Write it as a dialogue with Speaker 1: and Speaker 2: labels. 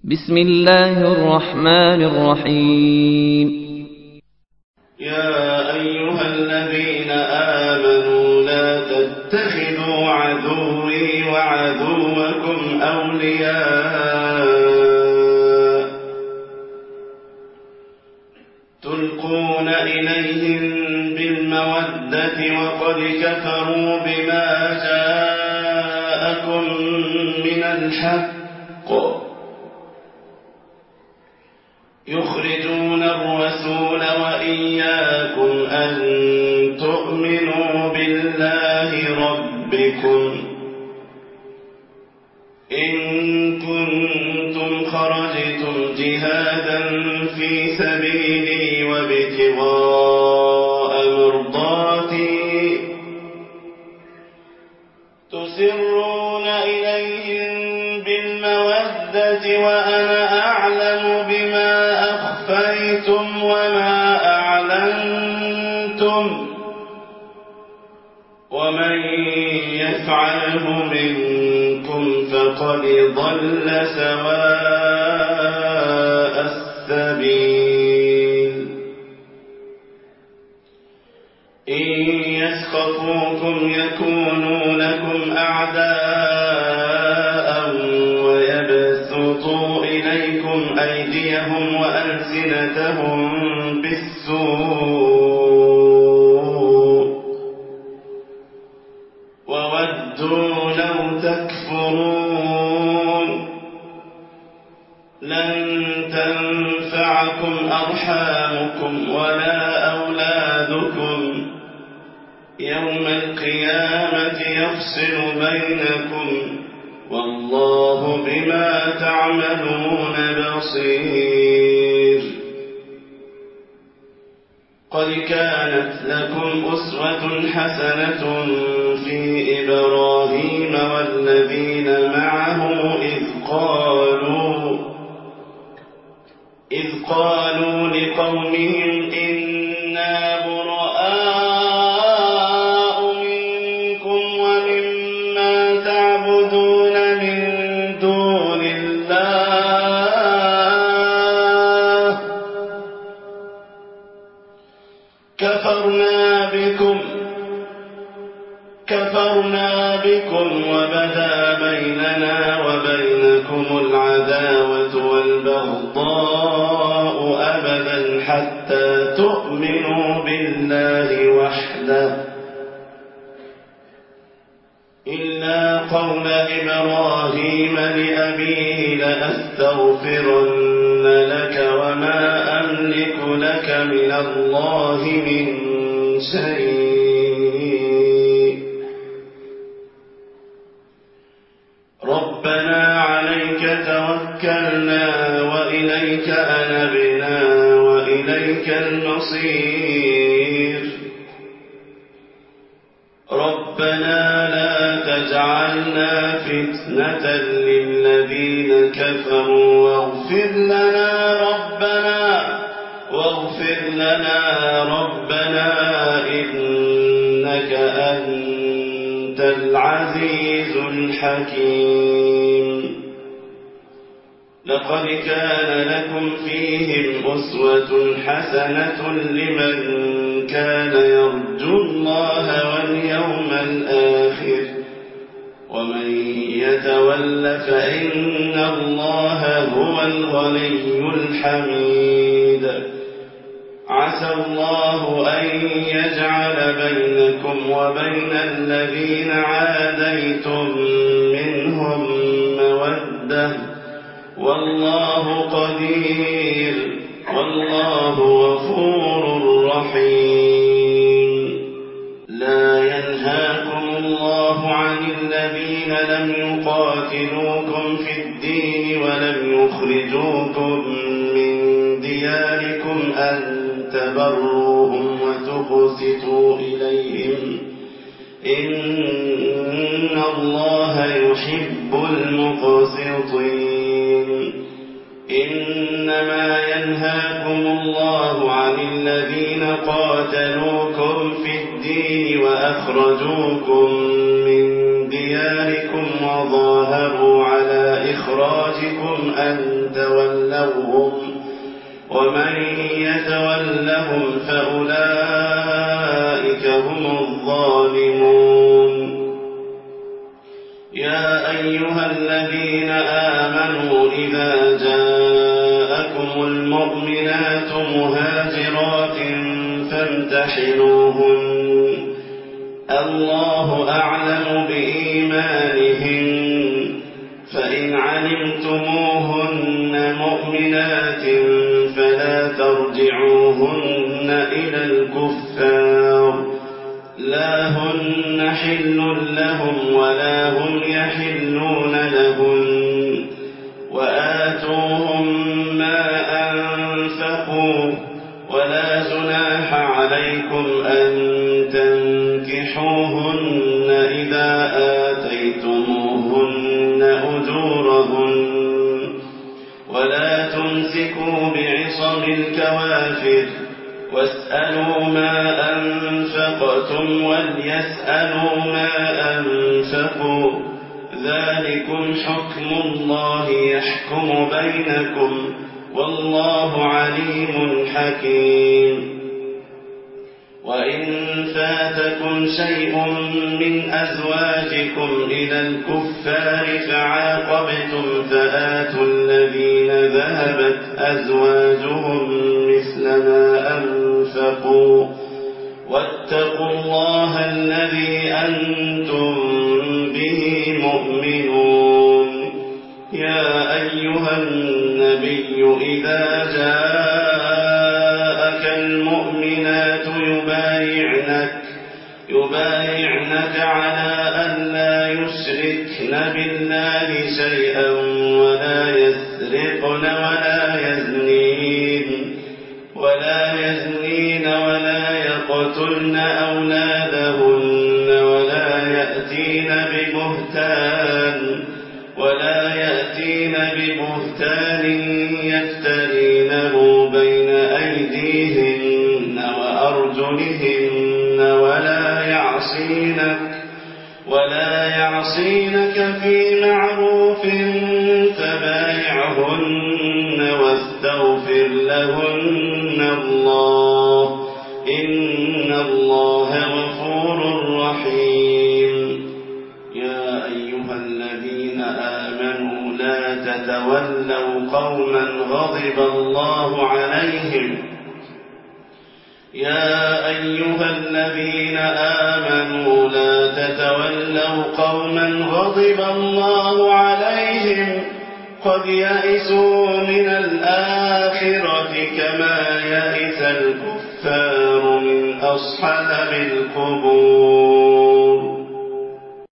Speaker 1: بسم الله الرحمن الرحيم.
Speaker 2: يا أيها الذين آمنوا لا تتخذوا عدوي وعدوكم أولياء تلقون إليهم بالمودة وقد كفروا بما جاءكم من الحق يخرجون الرسول وإياكم أن تؤمنوا بالله ربكم إن كنتم خرجتم جهادا في سبيلي وابتغاء مرضاتي تسرون إليهم بالمودة وأنا أعلم بما أخفيتم وما أعلنتم ومن يفعله منكم فقد ضل سواء السبيل إن يسخطوكم يكونوا لكم أعداء ويبسطوا إليكم أيديهم وألسنتهم بالسوء وودوا لو تكفرون لن تنفعكم أرحامكم ولا أولادكم يوم القيامة يفصل بينكم والله بما تعملون بصير. قد كانت لكم أسوة حسنة في إبراهيم والذين معه إذ قالوا لقومهم إنا براء منكم ومما تعبدون من دون الله كفرنا بكم وبدا بيننا وبينكم العداوة والبغضاء أبدا حتى تؤمنوا بالله وحده إلا قول إبراهيم لأبيه لأستغفرن لك وما أملك لك من الله من شيء ربنا عليك توكلنا وإليك أنبنا وإليك المصير ربنا لا تجعلنا فتنة للذين كفروا واغفر لنا ربنا إنك أنت العزيز الحكيم. لقد كان لكم فيهم أسوة حسنة لمن كان يرجو الله واليوم الآخر ومن يتول فإن الله هو الغني الحميد. عسى الله أن يجعل بينكم وبين الذين عاديتم منهم مودة والله قدير والله غفور رحيم. لا ينهاكم الله عن الذين لم يقاتلوكم في الدين ولم يخرجوكم من دياركم أن تبروهم وتقسطوا إليهم إن الله يحب المقسطين. إنما ينهاكم الله عن الذين قاتلوكم في الدين وأخرجوكم من دياركم وظاهروا على إخراجكم إخراجكم أن تولوهم ومن يتولهم فأولئك هم الظالمون يا أيها الذين آمنوا إذا جاءكم المؤمنات مهاجرات فامتحنوهن الله أعلم بإيمانهن فإن علمتموهن مؤمنات فلا ترجعوهن إلى الكفار لا هن حل لهم ولا هم يحلون لهن وآتوهم ما أنفقوا ولا جناح عليكم أن تنكحوهن إذا آتيتموهن أجورهن ولا تمسكوا بعصم الكوافر واسألوا ما أنفقتم وليسألوا ما أنفقوا ذلكم حكم الله يحكم بينكم والله عليم حكيم وإن فاتكم شيء من أزواجكم إلى الكفار فعاقبتم فآتوا الذين ذهبت أزواجهم مثل ما أنفقوا واتقوا الله الذي أنتم به مؤمنون يا أيها النبي إذا جاءك المؤمنات يبايعنك على أن لا يشركن بالله شيئا ولا يسرقن ولا يزنين ولا يقتلن أولادهن ولا يأتين ببهتان يفترينه بين أيديهن وأرجلهن ولا يعصينك في معروف فبايعهن واستغفر لهن الله إن الله غفور رحيم يا أيها الذين آمنوا لا تتولوا قوما غضب الله عليهم قد يئسوا من الآخرة كما يئس الكفار من أصحاب القبور